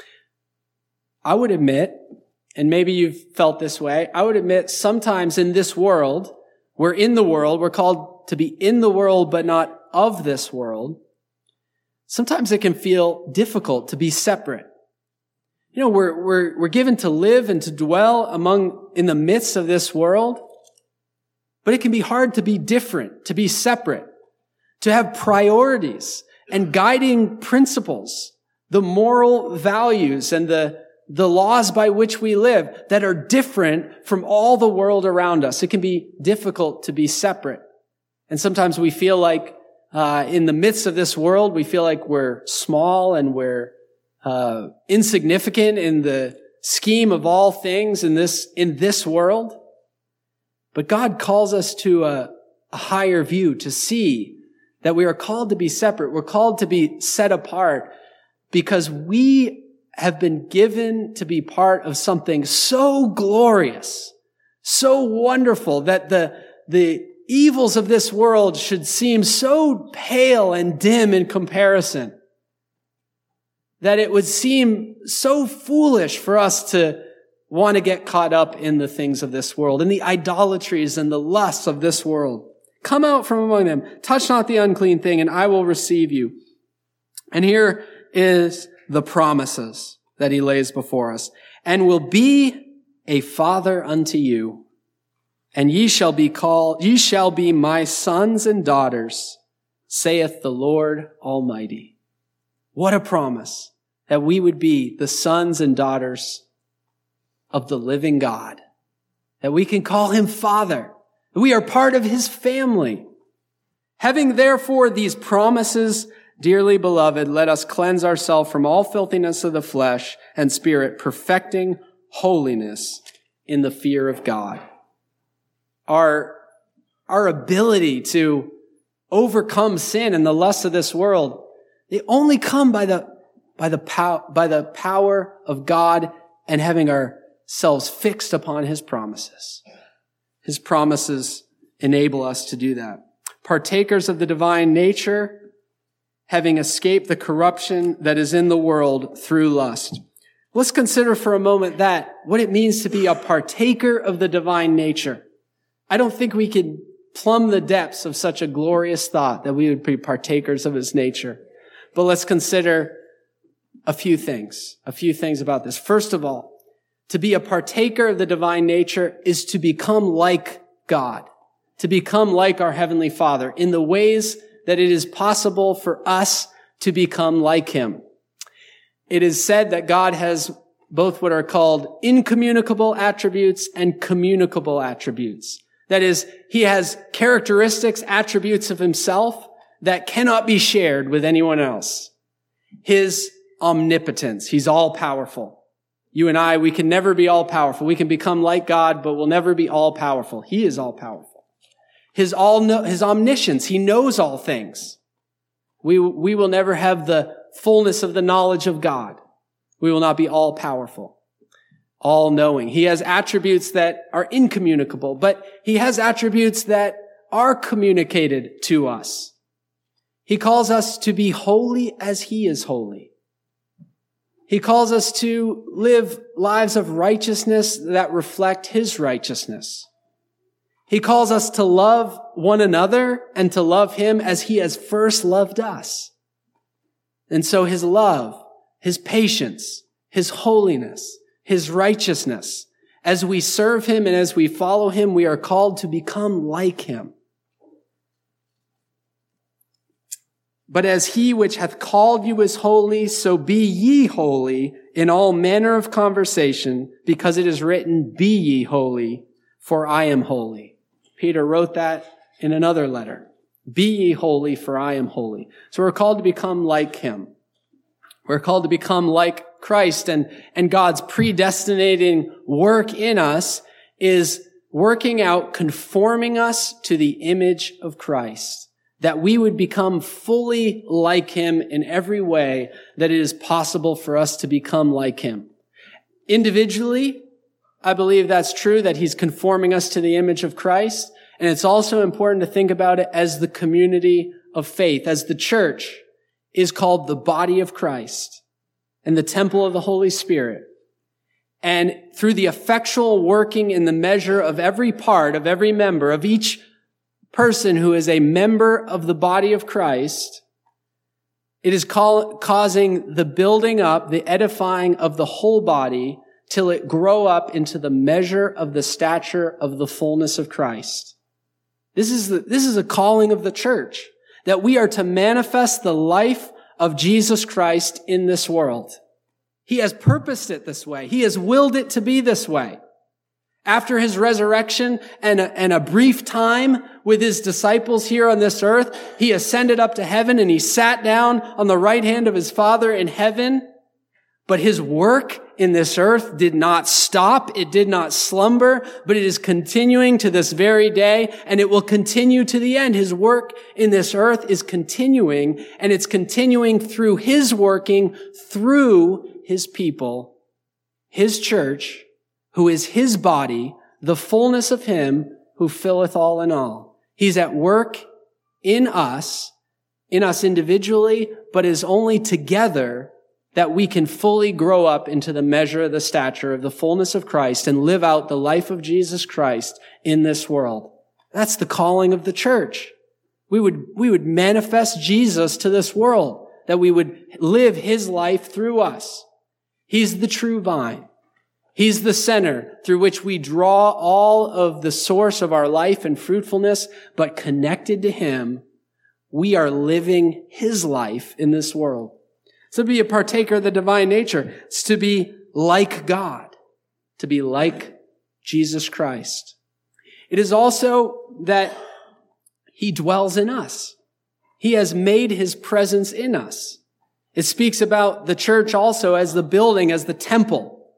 I would admit, and maybe you've felt this way, I would admit sometimes in this world, we're in the world, we're called to be in the world but not of this world. Sometimes it can feel difficult to be separate. You know, we're, we're, we're given to live and to dwell among, in the midst of this world, but it can be hard to be different, to be separate, to have priorities and guiding principles, the moral values and the, the laws by which we live that are different from all the world around us. It can be difficult to be separate. And sometimes we feel like, uh, in the midst of this world, we feel like we're small and we're Uh, insignificant in the scheme of all things in this, in this world. But God calls us to a, a higher view, to see that we are called to be separate. We're called to be set apart because we have been given to be part of something so glorious, so wonderful that the, the evils of this world should seem so pale and dim in comparison that it would seem so foolish for us to want to get caught up in the things of this world, in the idolatries and the lusts of this world. Come out from among them, touch not the unclean thing, and I will receive you. And here is the promises that he lays before us. And will be a father unto you, and ye shall be called, ye shall be my sons and daughters, saith the Lord Almighty. What a promise that we would be the sons and daughters of the living God, that we can call him Father. We are part of his family. Having therefore these promises, dearly beloved, let us cleanse ourselves from all filthiness of the flesh and spirit, perfecting holiness in the fear of God. Our, our ability to overcome sin and the lusts of this world, they only come by the, by the pow, by the power of God and having ourselves fixed upon his promises. His promises enable us to do that. Partakers of the divine nature, having escaped the corruption that is in the world through lust. Let's consider for a moment that, what it means to be a partaker of the divine nature. I don't think we could plumb the depths of such a glorious thought that we would be partakers of his nature. But let's consider a few things, a few things about this. First of all, to be a partaker of the divine nature is to become like God, to become like our Heavenly Father in the ways that it is possible for us to become like him. It is said that God has both what are called incommunicable attributes and communicable attributes. That is, he has characteristics, attributes of himself that cannot be shared with anyone else. His omnipotence. He's all powerful. You and I, we can never be all powerful. We can become like God, but we'll never be all powerful. He is all powerful. His all, his omniscience. He knows all things. We, we will never have the fullness of the knowledge of God. We will not be all powerful, all knowing. He has attributes that are incommunicable, but he has attributes that are communicated to us. He calls us to be holy as he is holy. He calls us to live lives of righteousness that reflect his righteousness. He calls us to love one another and to love him as he has first loved us. And so his love, his patience, his holiness, his righteousness, as we serve him and as we follow him, we are called to become like him. But as he which hath called you is holy, so be ye holy in all manner of conversation, because it is written, be ye holy, for I am holy. Peter wrote that in another letter. Be ye holy, for I am holy. So we're called to become like him. We're called to become like Christ, and, and God's predestinating work in us is working out, conforming us to the image of Christ, that we would become fully like him in every way that it is possible for us to become like him. Individually, I believe that's true, that he's conforming us to the image of Christ. And it's also important to think about it as the community of faith, as the church is called the body of Christ and the temple of the Holy Spirit. And through the effectual working in the measure of every part, of every member, of each person who is a member of the body of Christ, it is call, causing the building up, the edifying of the whole body till it grow up into the measure of the stature of the fullness of Christ. This is the, this is a calling of the church, that we are to manifest the life of Jesus Christ in this world. He has purposed it this way. He has willed it to be this way. After his resurrection and a, and a brief time with his disciples here on this earth, he ascended up to heaven and he sat down on the right hand of his Father in heaven. But his work in this earth did not stop. It did not slumber, but it is continuing to this very day, and it will continue to the end. His work in this earth is continuing, and it's continuing through his working through his people, his church, who is his body, the fullness of him who filleth all in all. He's at work in us, in us individually, but is only together that we can fully grow up into the measure of the stature of the fullness of Christ and live out the life of Jesus Christ in this world. That's the calling of the church. We would, we would manifest Jesus to this world, that we would live his life through us. He's the true vine. He's the center through which we draw all of the source of our life and fruitfulness, but connected to him, we are living his life in this world. So to be a partaker of the divine nature, it's to be like God, to be like Jesus Christ. It is also that he dwells in us. He has made his presence in us. It speaks about the church also as the building, as the temple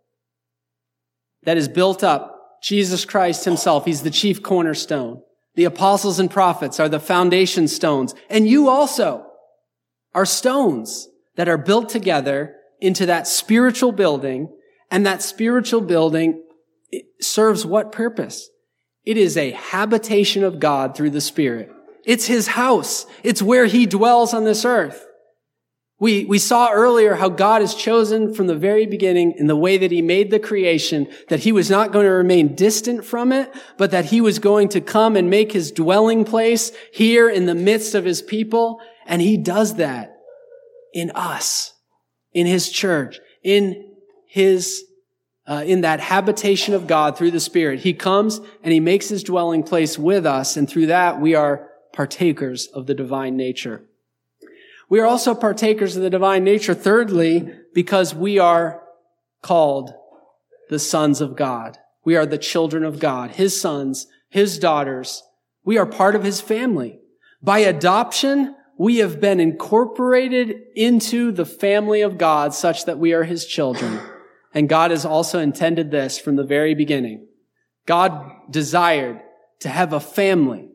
that is built up. Jesus Christ himself, he's the chief cornerstone. The apostles and prophets are the foundation stones. And you also are stones that are built together into that spiritual building. And that spiritual building serves what purpose? It is a habitation of God through the Spirit. It's his house. It's where he dwells on this earth. We, we saw earlier how God has chosen from the very beginning in the way that he made the creation, that he was not going to remain distant from it, but that he was going to come and make his dwelling place here in the midst of his people. And he does that in us, in his church, in his, uh, in that habitation of God through the Spirit. He comes and he makes his dwelling place with us. And through that, we are partakers of the divine nature. We are also partakers of the divine nature, thirdly, because we are called the sons of God. We are the children of God, his sons, his daughters. We are part of his family. By adoption, we have been incorporated into the family of God such that we are his children. And God has also intended this from the very beginning. God desired to have a family.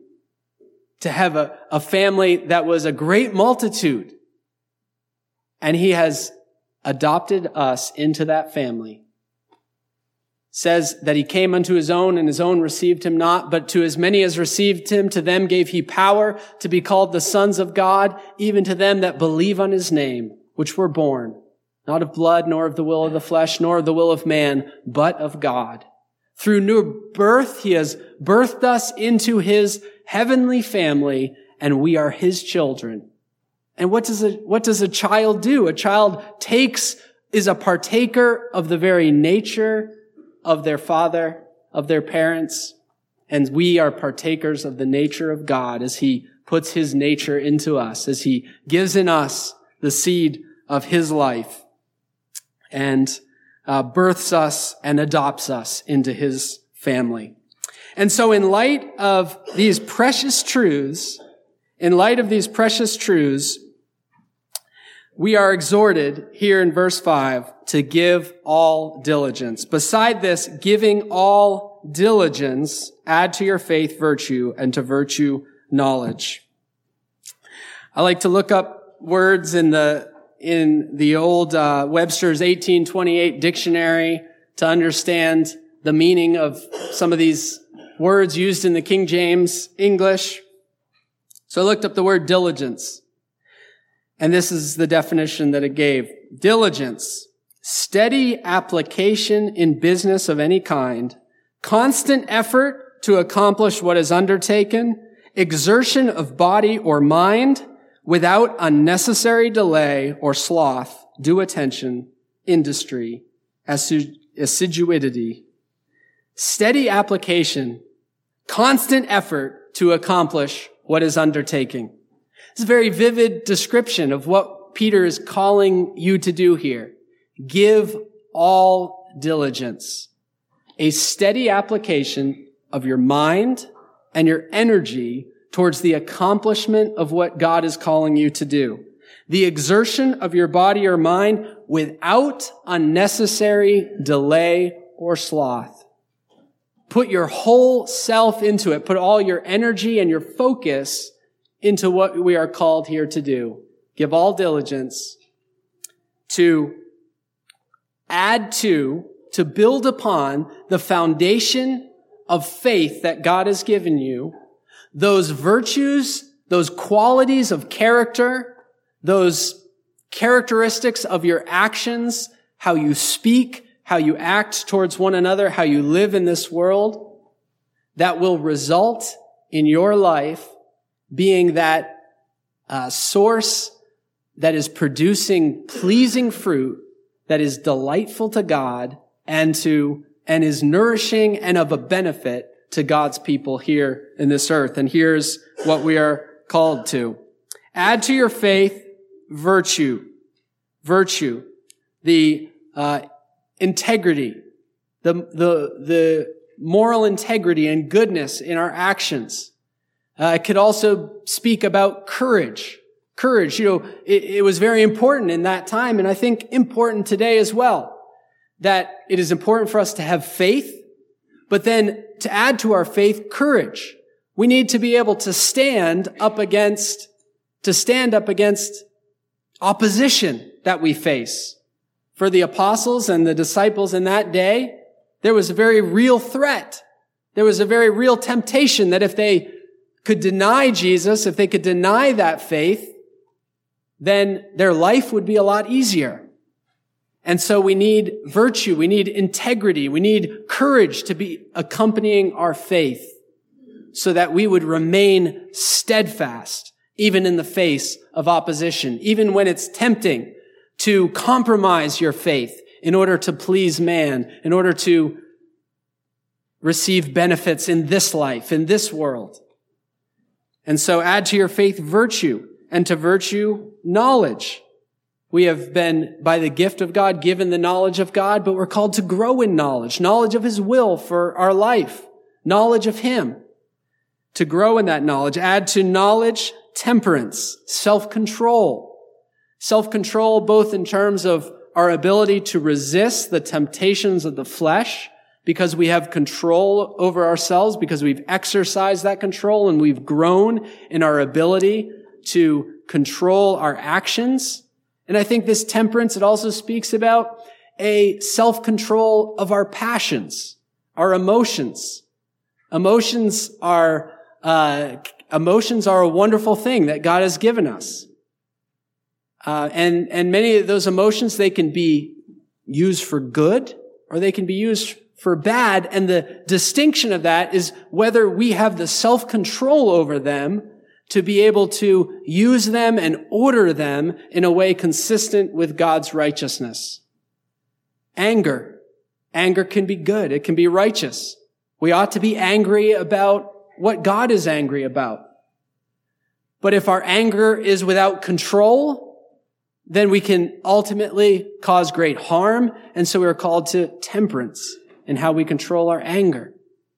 To have a, a family that was a great multitude. And he has adopted us into that family. Says that he came unto his own, and his own received him not, but to as many as received him, to them gave he power to be called the sons of God, even to them that believe on his name, which were born, not of blood, nor of the will of the flesh, nor of the will of man, but of God. Through new birth, he has birthed us into his heavenly family, and we are his children. And what does a, what does a child do? A child takes, is a partaker of the very nature of their father, of their parents, and we are partakers of the nature of God as he puts his nature into us, as he gives in us the seed of his life, and uh, births us and adopts us into his family. And so in light of these precious truths, in light of these precious truths, we are exhorted here in verse five to give all diligence. Beside this, giving all diligence, add to your faith virtue, and to virtue knowledge. I like to look up words in the in the old uh, Webster's eighteen twenty-eight dictionary to understand the meaning of some of these words used in the King James English. So I looked up the word diligence. And this is the definition that it gave. Diligence, steady application in business of any kind, constant effort to accomplish what is undertaken, exertion of body or mind without unnecessary delay or sloth, due attention, industry, assiduity. Steady application, constant effort to accomplish what is undertaking. It's a very vivid description of what Peter is calling you to do here. Give all diligence. A steady application of your mind and your energy towards the accomplishment of what God is calling you to do. The exertion of your body or mind without unnecessary delay or sloth. Put your whole self into it. Put all your energy and your focus into what we are called here to do. Give all diligence to add to, to build upon the foundation of faith that God has given you, those virtues, those qualities of character, those characteristics of your actions, how you speak, how you act towards one another, how you live in this world, that will result in your life being that uh, source that is producing pleasing fruit, that is delightful to God and to and is nourishing and of a benefit to God's people here in this earth. And here's what we are called to. Add to your faith virtue. Virtue. The uh, integrity. The, the, the moral integrity and goodness in our actions. Uh, it could also speak about courage. Courage, you know, it, it was very important in that time, and I think important today as well. That it is important for us to have faith, but then to add to our faith, courage. We need to be able to stand up against, to stand up against opposition that we face. For the apostles and the disciples in that day, there was a very real threat. There was a very real temptation that if they could deny Jesus, if they could deny that faith, then their life would be a lot easier. And so we need virtue, we need integrity, we need courage to be accompanying our faith so that we would remain steadfast even in the face of opposition, even when it's tempting to compromise your faith in order to please man, in order to receive benefits in this life, in this world. And so add to your faith virtue, and to virtue knowledge. We have been, by the gift of God, given the knowledge of God, but we're called to grow in knowledge, knowledge of His will for our life, knowledge of Him. To grow in that knowledge, add to knowledge temperance, self-control. Self-control both in terms of our ability to resist the temptations of the flesh, because we have control over ourselves, because we've exercised that control and we've grown in our ability to control our actions. And I think this temperance, it also speaks about a self-control of our passions, our emotions. Emotions are, uh, emotions are a wonderful thing that God has given us. Uh, and, and many of those emotions, they can be used for good or they can be used for bad. And the distinction of that is whether we have the self-control over them to be able to use them and order them in a way consistent with God's righteousness. Anger. Anger can be good. It can be righteous. We ought to be angry about what God is angry about. But if our anger is without control, then we can ultimately cause great harm. And so we are called to temperance in how we control our anger,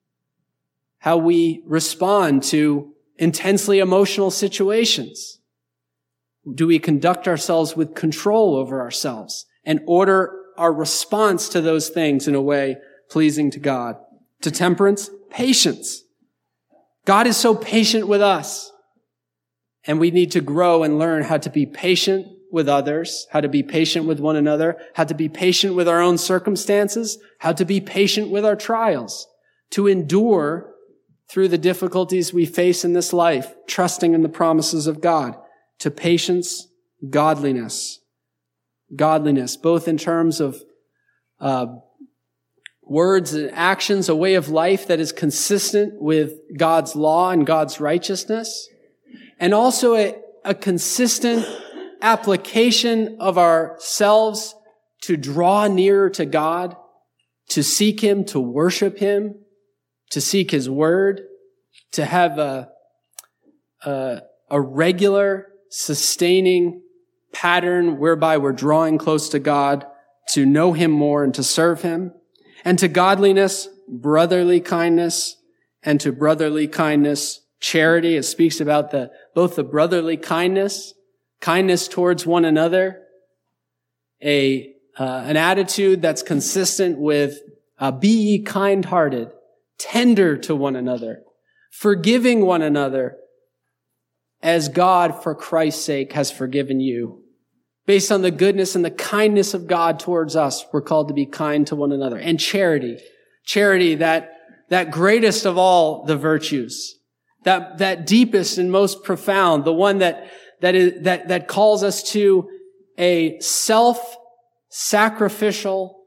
how we respond to intensely emotional situations. Do we conduct ourselves with control over ourselves and order our response to those things in a way pleasing to God? To temperance, patience. God is so patient with us, and we need to grow and learn how to be patient with others, how to be patient with one another, how to be patient with our own circumstances, how to be patient with our trials, to endure through the difficulties we face in this life, trusting in the promises of God. To patience, godliness. Godliness, both in terms of uh, words and actions, a way of life that is consistent with God's law and God's righteousness, and also a, a consistent application of ourselves to draw nearer to God, to seek Him, to worship Him, to seek His word, to have a, a, a regular, sustaining pattern whereby we're drawing close to God, to know Him more and to serve Him. And to godliness, brotherly kindness, and to brotherly kindness, charity. It speaks about the both the brotherly kindness, kindness towards one another, a uh, an attitude that's consistent with uh, be ye kind-hearted, tender to one another, forgiving one another as God, for Christ's sake, has forgiven you. Based on the goodness and the kindness of God towards us, we're called to be kind to one another. And charity. Charity, that, that greatest of all the virtues. that, that deepest and most profound, the one that, that is, that, that calls us to a self-sacrificial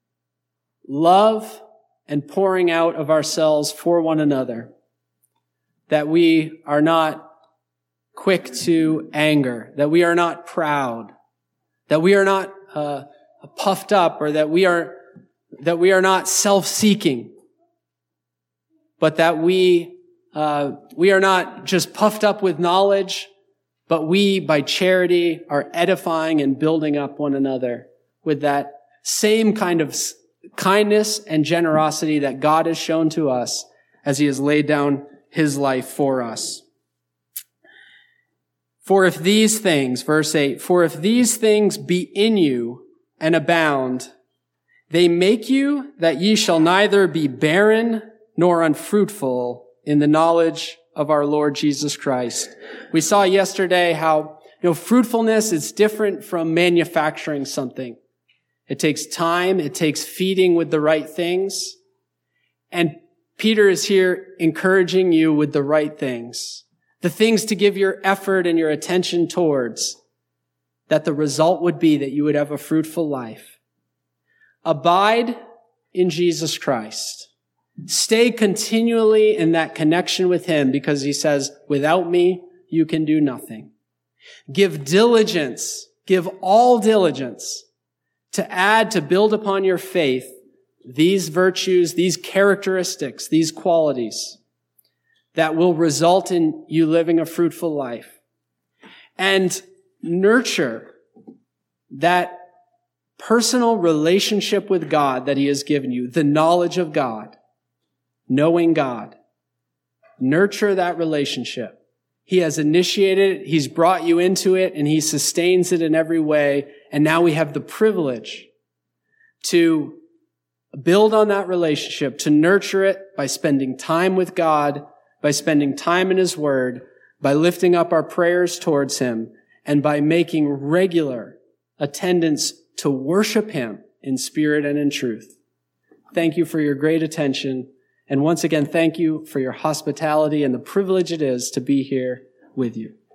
love and pouring out of ourselves for one another. That we are not quick to anger, that we are not proud, that we are not uh, puffed up, or that we are that we are not self-seeking, but that we uh, we are not just puffed up with knowledge, but we, by charity, are edifying and building up one another with that same kind of kindness and generosity that God has shown to us as he has laid down his life for us. For if these things, verse eight, for if these things be in you and abound, they make you that ye shall neither be barren nor unfruitful in the knowledge of our Lord Jesus Christ. We saw yesterday how, you know, fruitfulness is different from manufacturing something. It takes time. It takes feeding with the right things. And Peter is here encouraging you with the right things, the things to give your effort and your attention towards, that the result would be that you would have a fruitful life. Abide in Jesus Christ. Stay continually in that connection with him, because he says, without me, you can do nothing. Give diligence, give all diligence to add, to build upon your faith, these virtues, these characteristics, these qualities that will result in you living a fruitful life. And nurture that personal relationship with God that he has given you, the knowledge of God, knowing God. Nurture that relationship. He has initiated it, he's brought you into it, and he sustains it in every way. And now we have the privilege to build on that relationship, to nurture it by spending time with God, by spending time in his word, by lifting up our prayers towards him, and by making regular attendance to worship him in spirit and in truth. Thank you for your great attention. And once again, thank you for your hospitality and the privilege it is to be here with you.